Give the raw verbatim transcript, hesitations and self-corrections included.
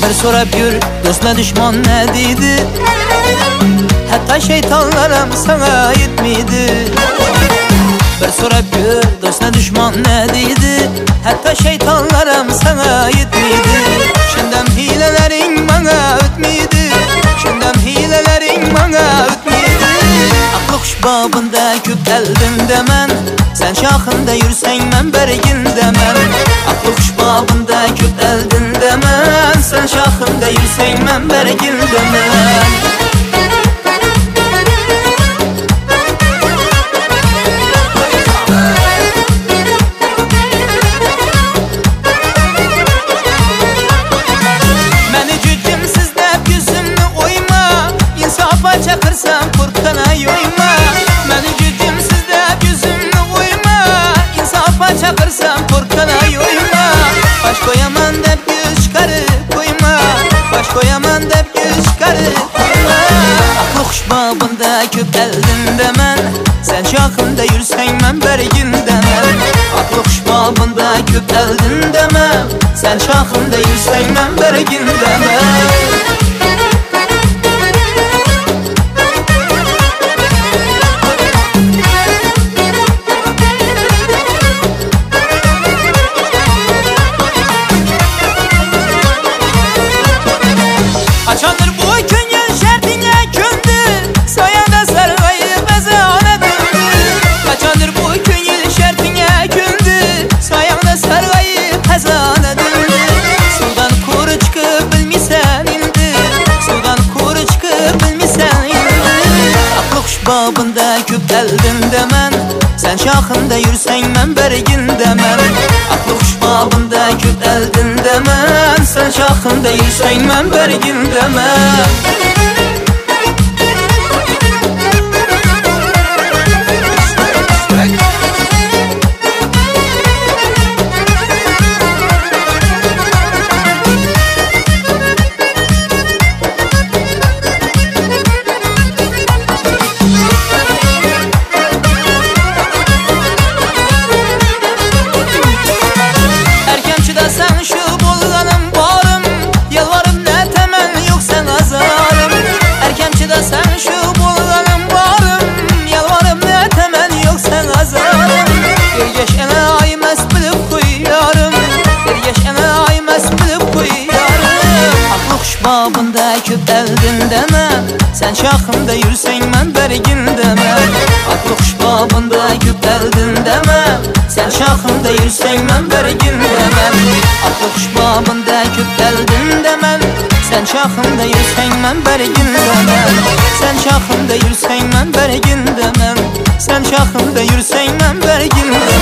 Bir sorab yür, dostla düşman ne dedi? Hatta şeytanlarım sana yetmedi. Bir sorab yür, dostla düşman ne dedi? Hatta şeytanlarım sana yetmedi. Şundan hilelerin bana ötmedi. Şundan hilelerin bana ötmedi. Aklı kuş babında köp eldim demen. Sen şahında yürsen ben bergin demem. Aklı kuş babında köp eldim demen. Sen şahında yürsen ben bergin demem. Çakırsam kurtkana yoyma. Məni gücümsüz de gözümle uyma. İnsafa çakırsam kurtkana yoyma. Baş koyaman dep göz çıkarıp koyma. Baş koyaman dep göz çıkarıp koyma. Aklı kuş babında köp eldim demen. Sen şahında yürsen ben bergin demem. Aklı kuş babında köp eldim demem. Sen şahında yürsen ben bergin demem. Açandır bu köyün şertine kündü. Sayanda sargayı bezana döndü. Açandır bu köyün şertine kündü. Sayanda sargayı bezana döndü. Sudan kuru çıkıp bilmisen indi. Sudan kuru çıkıp bilmisen indi. Aklı kuş babında köp eldim demen. Sen şahında yürsen ben bergin demem. Aklı kuş babında köp eldim demen. Sen şahında yürsen ben bergin demem. Sen şu bulganım bağrım. Yalvarım ne temen yok sen azarım. Erkemçide sen şu bulganım bağrım. Yalvarım ne temen yok sen azarım. Bir geç ene aymes bilip koyarım. Bir geç ene aymes bilip koyarım. Aklı kuş babında köp eldin deme. Sen şahında yürsen ben bergin deme. Aklı kuş babında köp eldin deme. Sen şahında yürsen ben bergin deme. Aklı kuş babında köp eldin demen. Sen şahında yürsen ben bergin demem. Sen şahında yürsen ben bergin demem. Sen şahında yürsen ben bergin demem.